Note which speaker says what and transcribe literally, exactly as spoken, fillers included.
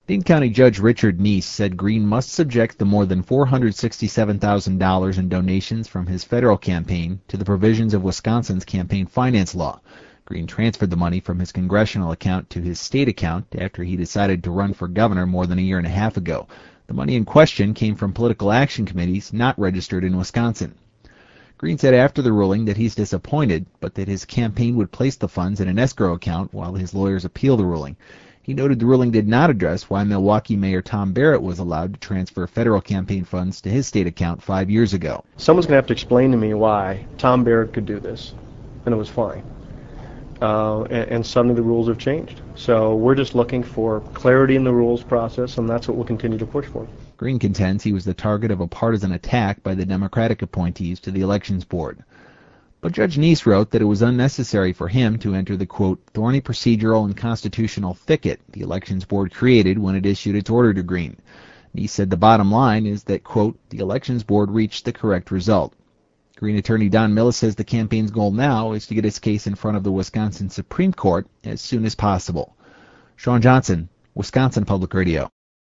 Speaker 1: Dane County Judge Richard Neese said Green must subject the more than four hundred sixty-seven thousand dollars in donations from his federal campaign to the provisions of Wisconsin's campaign finance law. Green transferred the money from his congressional account to his state account after he decided to run for governor more than a year and a half ago. The money in question came from political action committees not registered in Wisconsin. Green said after the ruling that he's disappointed, but that his campaign would place the funds in an escrow account while his lawyers appeal the ruling. He noted the ruling did not address why Milwaukee Mayor Tom Barrett was allowed to transfer federal campaign funds to his state account five years ago.
Speaker 2: Someone's going to have to explain to me why Tom Barrett could do this, and it was fine. Uh, and, and suddenly the rules have changed. So we're just looking for clarity in the rules process, and that's what we'll continue to push for.
Speaker 1: Green contends he was the target of a partisan attack by the Democratic appointees to the Elections Board. But Judge Neese wrote that it was unnecessary for him to enter the, quote, thorny procedural and constitutional thicket the Elections Board created when it issued its order to Green. Neese said the bottom line is that, quote, the Elections Board reached the correct result. Green attorney Don Millis says the campaign's goal now is to get its case in front of the Wisconsin Supreme Court as soon as possible. Sean Johnson, Wisconsin Public Radio.